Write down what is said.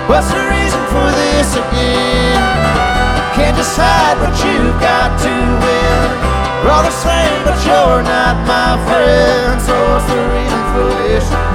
What's the reason for this again? Can't decide what you've got to win. We're all the same, but you're not my friend. So what's the reason for this again?